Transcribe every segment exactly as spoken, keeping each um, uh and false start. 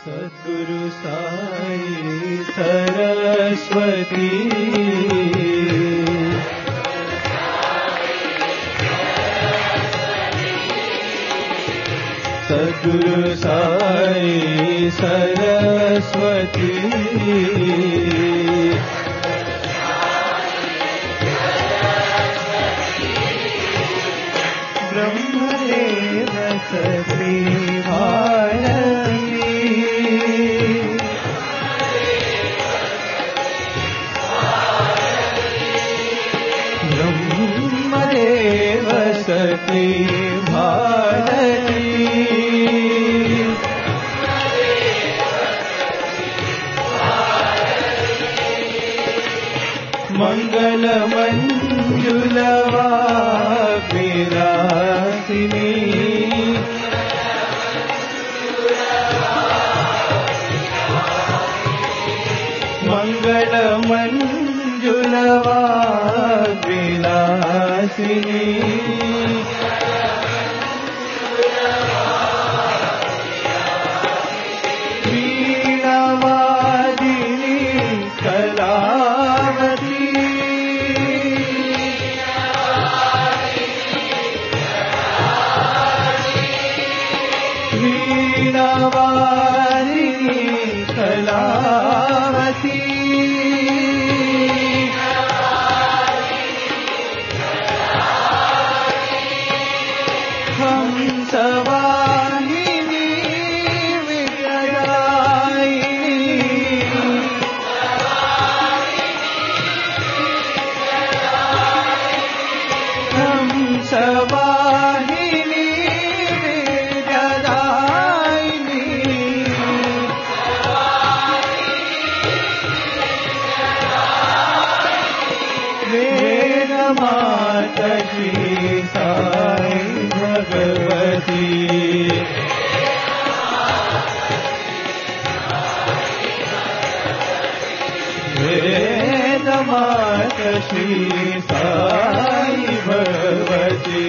Sadhguru Sai Saraswati Sadhguru Sai Saraswati Brahmadev Sati Bharti Brahmadev Sati Bharti Mangal मंजुलवा Vilasini Mangal मंजुलवा Vilasini वीणावादिनी Kalavati वीणावादिनी Kalavati Hansavahini विद्यादायिनी Hansavahini विद्यादायिनी वेदमाता Shri Sai Bhagwati वेदमाता Shri Sai Bhagwati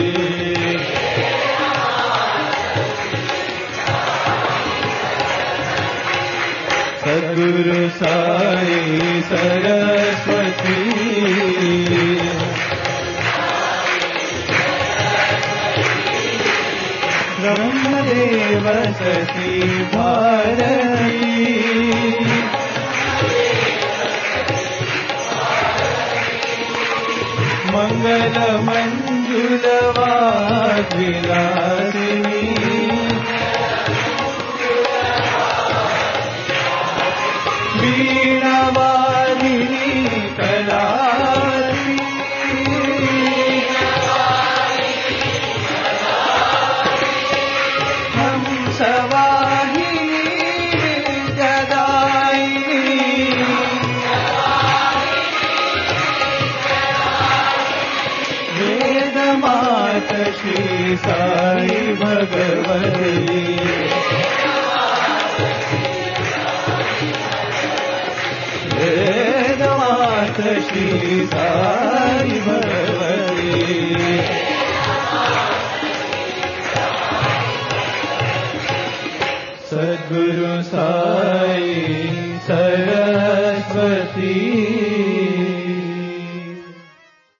Sadhguru Sai Saraswati Brahmadev Sati Bharti Mangal मंजुलवा Vilasini वीणावादिनी Kalavati Hansavahini विद्यादायिनी वेदमाता Shri Sai Bhagwati वेदमाता Shri Sai Bhagwati Sadhguru Sai